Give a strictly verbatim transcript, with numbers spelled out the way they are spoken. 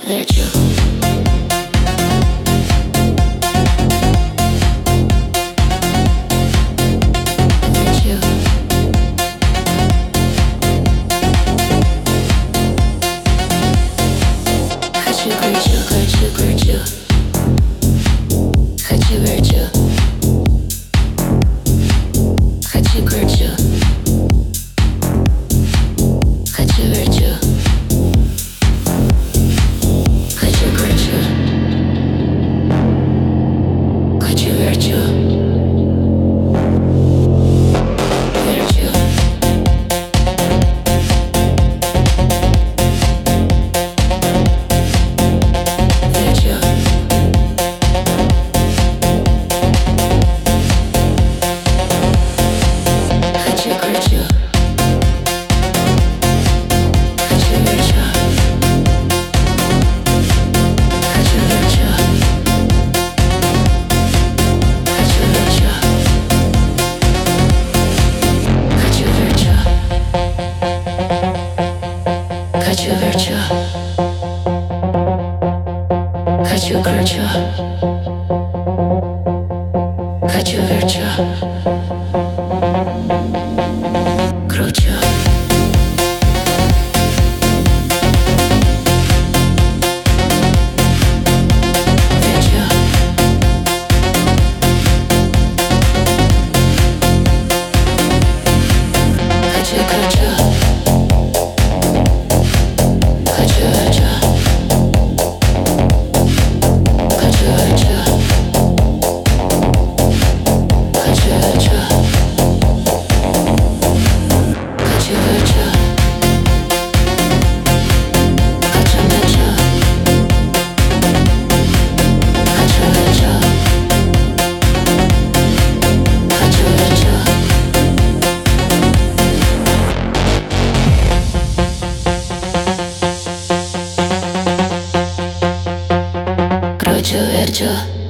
Virtue. Virtue. Хочу virtue, хочу virtue. Хочу virtue. Хочу virtue. Хочу virtue. Хочу virtue. Хочу virtue. Virtue. Virtue. Хочу virtue. Хочу virtue. Хочу virtue. Хочу virtue. Хочу virtue. Хочу virtue. Хочу virtue. Хочу virtue. Кручу. Virtue. Хочу кручу. Хочу virtue. Хочу virtue. Хочу virtue. Хочу virtue. Хочу virtue. Хочу virtue. Хочу virtue. Кручу virtue.